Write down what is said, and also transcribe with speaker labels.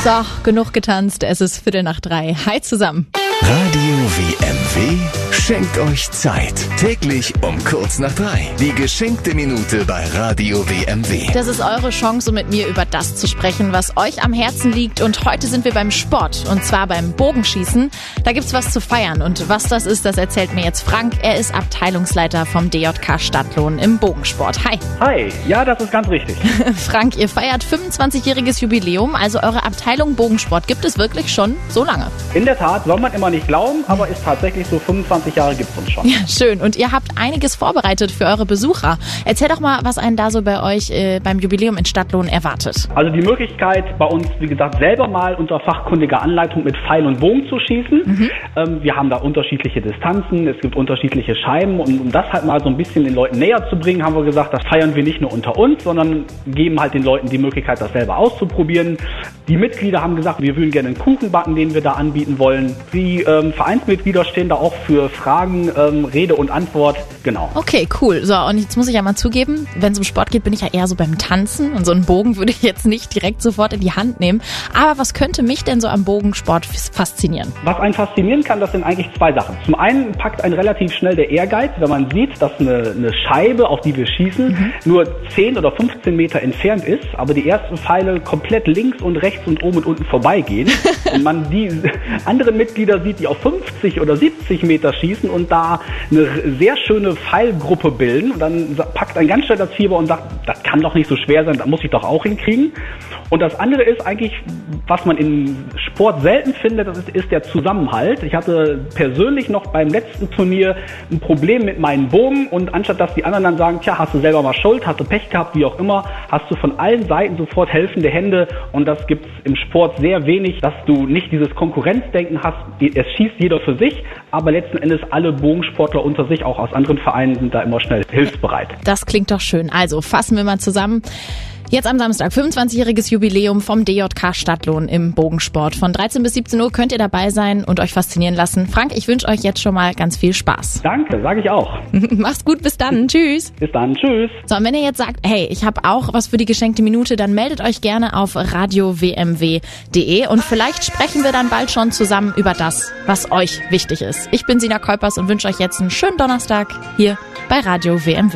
Speaker 1: So, genug getanzt. Es ist 2:45. Hi zusammen.
Speaker 2: Radio WMW schenkt euch Zeit. Täglich um 2:45. Die geschenkte Minute bei Radio WMW.
Speaker 1: Das ist eure Chance, um mit mir über das zu sprechen, was euch am Herzen liegt. Und heute sind wir beim Sport. Und zwar beim Bogenschießen. Da gibt's was zu feiern. Und was das ist, das erzählt mir jetzt Frank. Er ist Abteilungsleiter vom DJK Stadtlohn im Bogensport. Hi.
Speaker 3: Hi, ja, das ist ganz richtig.
Speaker 1: Frank, ihr feiert 25-jähriges Jubiläum. Also eure Abteilung Bogensport gibt es wirklich schon so lange.
Speaker 3: In der Tat, soll man immer nicht glauben, aber ist tatsächlich so, 25 Jahre gibt es uns schon.
Speaker 1: Ja, schön. Und ihr habt einiges vorbereitet für eure Besucher. Erzähl doch mal, was einen da so bei euch beim Jubiläum in Stadtlohn erwartet.
Speaker 3: Also die Möglichkeit, bei uns, wie gesagt, selber mal unter fachkundiger Anleitung mit Pfeil und Bogen zu schießen. Wir haben da unterschiedliche Distanzen, es gibt unterschiedliche Scheiben. Und um das halt mal so ein bisschen den Leuten näher zu bringen, haben wir gesagt, das feiern wir nicht nur unter uns, sondern geben halt den Leuten die Möglichkeit, das selber auszuprobieren. Die Mitglieder haben gesagt, wir würden gerne einen Kuchen backen, den wir da anbieten wollen. Die Vereinsmitglieder stehen da auch für Fragen, Rede und Antwort, genau.
Speaker 1: Okay, cool. So, und jetzt muss ich ja mal zugeben, wenn es um Sport geht, bin ich ja eher so beim Tanzen. Und so einen Bogen würde ich jetzt nicht direkt sofort in die Hand nehmen. Aber was könnte mich denn so am Bogensport faszinieren?
Speaker 3: Was einen faszinieren kann, das sind eigentlich zwei Sachen. Zum einen packt einen relativ schnell der Ehrgeiz, wenn man sieht, dass eine Scheibe, auf die wir schießen, nur 10 oder 15 Meter entfernt ist, aber die ersten Pfeile komplett links und rechts und oben und unten vorbeigehen. Und man die anderen Mitglieder sieht, die auf 50 oder 70 Meter schießen und da eine sehr schöne Pfeilgruppe bilden. Und dann packt ein ganz schnell das Fieber und sagt, das kann doch nicht so schwer sein, das muss ich doch auch hinkriegen. Und das andere ist eigentlich, was man im Sport selten findet, das ist der Zusammenhalt. Ich hatte persönlich noch beim letzten Turnier ein Problem mit meinem Bogen und anstatt dass die anderen dann sagen, tja, hast du selber mal Schuld, hast du Pech gehabt, wie auch immer, hast du von allen Seiten sofort helfende Hände und das gibt's im Sport sehr wenig, dass du nicht dieses Konkurrenzdenken hast, es schießt jeder für sich, aber letzten Endes alle Bogensportler unter sich, auch aus anderen Vereinen, sind da immer schnell hilfsbereit.
Speaker 1: Das klingt doch schön. Also fassen wir mal zusammen. Jetzt am Samstag, 25-jähriges Jubiläum vom DJK Stadtlohn im Bogensport. Von 13 bis 17 Uhr könnt ihr dabei sein und euch faszinieren lassen. Frank, ich wünsche euch jetzt schon mal ganz viel Spaß.
Speaker 3: Danke, sage ich auch.
Speaker 1: Mach's gut, bis dann. Tschüss.
Speaker 3: Bis dann, tschüss.
Speaker 1: So, und wenn ihr jetzt sagt, hey, ich habe auch was für die geschenkte Minute, dann meldet euch gerne auf radiowmw.de und vielleicht sprechen wir dann bald schon zusammen über das, was euch wichtig ist. Ich bin Sina Keupers und wünsche euch jetzt einen schönen Donnerstag hier bei Radio WMW.